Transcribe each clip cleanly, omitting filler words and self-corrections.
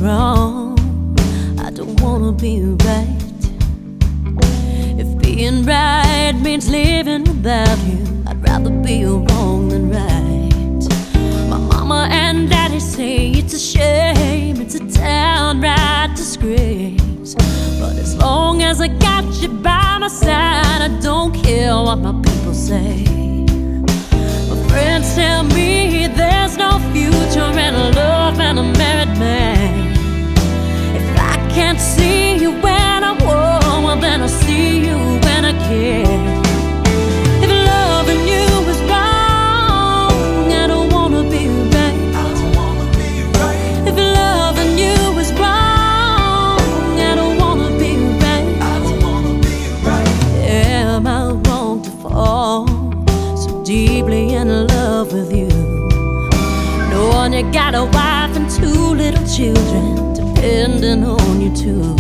wrong. I don't wanna be right. If being right means living without you, I'd rather be wrong than right. My mama and daddy say it's a shame, it's a downright disgrace. But as long as I got you by my side, I don't care what my people say. My friends tell me there's no future in love and a married man. If I can't see you when I want, well then I'll see you when I can. If loving you is wrong, I don't wanna be right. I don't wanna be right. If loving you is wrong, I don't wanna be right. I don't wanna be right. Am I wrong to fall so deeply in love with you, knowing you got a wife and 2 little children depending on you too?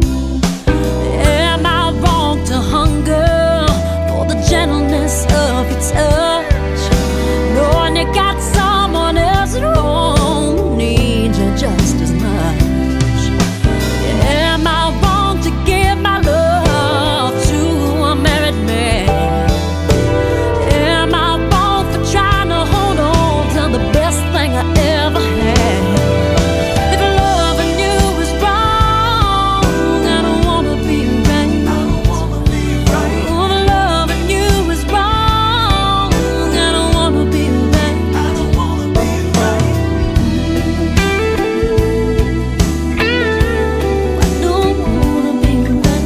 Am I wrong to hunger for the gentleness of your touch, knowing you got someone else at home who needs you just as much? Am I wrong to give my love to a married man? Am I wrong for trying to hold on to the best thing I ever had? If loving you is wrong, I don't wanna be right. I don't wanna be right. Oh, if loving you is wrong, I don't wanna be right. I don't wanna be right. I don't wanna be right.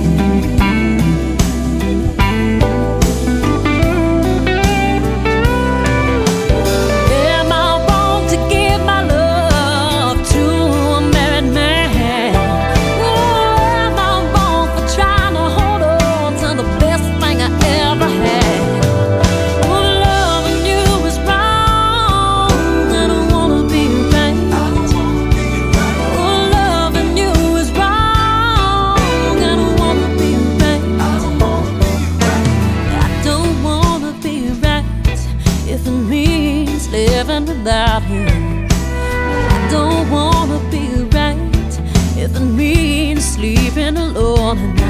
Am I wrong to give my love to a married man? Oh, am I wrong for trying to hold on to the best thing I ever had? Oh, loving you is wrong, I don't wanna be right. I don't wanna be right. Oh, loving you is wrong, I don't wanna be right. I don't wanna be right. I don't wanna be right if it means living without him. I don't wanna be right if it means sleeping alone at night.